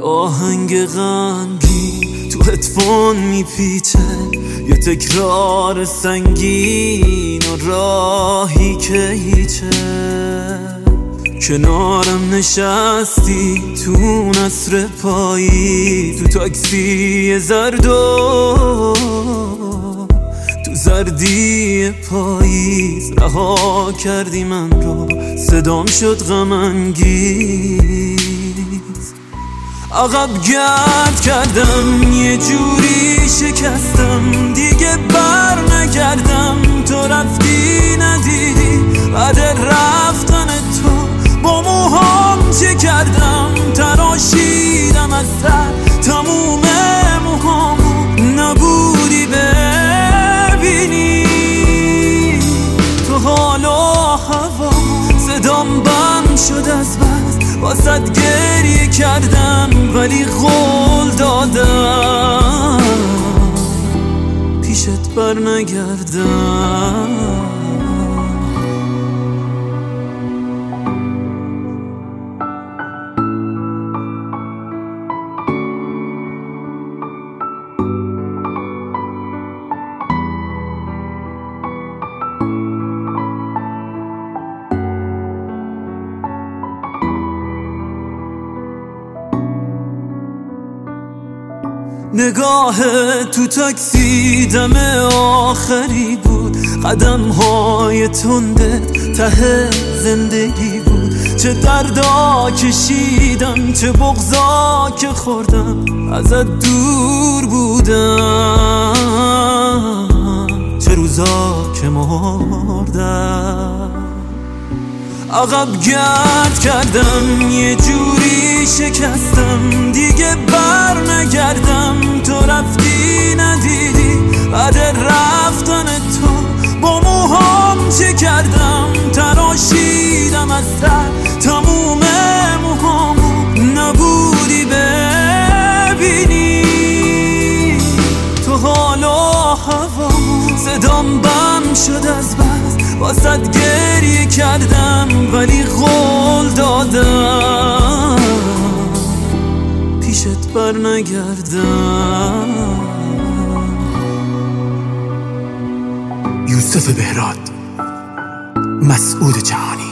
آهنگ غمگین تو هدفون میپیچه، یه تکرار سنگین و راهی که هیچه. کنارم نشستی تو نصر پایی، تو تاکسی زردو تو زردی پاییز رها کردی من رو، صدام شد غم انگیز. عقب گرد کردم یه جوری شکستم، دیگه بر نگردم. تو رفتی ندیدی بعد رفتن تو با موهام چه کردم، تراشیدم از سر تموم موهامو، نبودی ببینی تو حال و هوامو. صدام بم شد از بس واسد گریه کردم، ولی قول دادم پیشت بر نگردم. نگاه تو تاکسی دم آخری بود، قدم های تندت ته زندگی بود. چه دردا کشیدم، چه بغضا که خوردم، ازت دور بودم، چه روزا که مردم. عقب گرد کردم یه جوری شکستم، دیگه بر نگردم. تو رفتی ندیدی بعد رفتن تو با موهام چه کردم، تراشیدم از سر تموم موهامو، نبودی ببینی تو حال و هوامو. صدام بم شد از بس واسد گریه کردم، ولی قول دادم پیشت بر نگردم. یوسف بهراد، مسعود جهانی.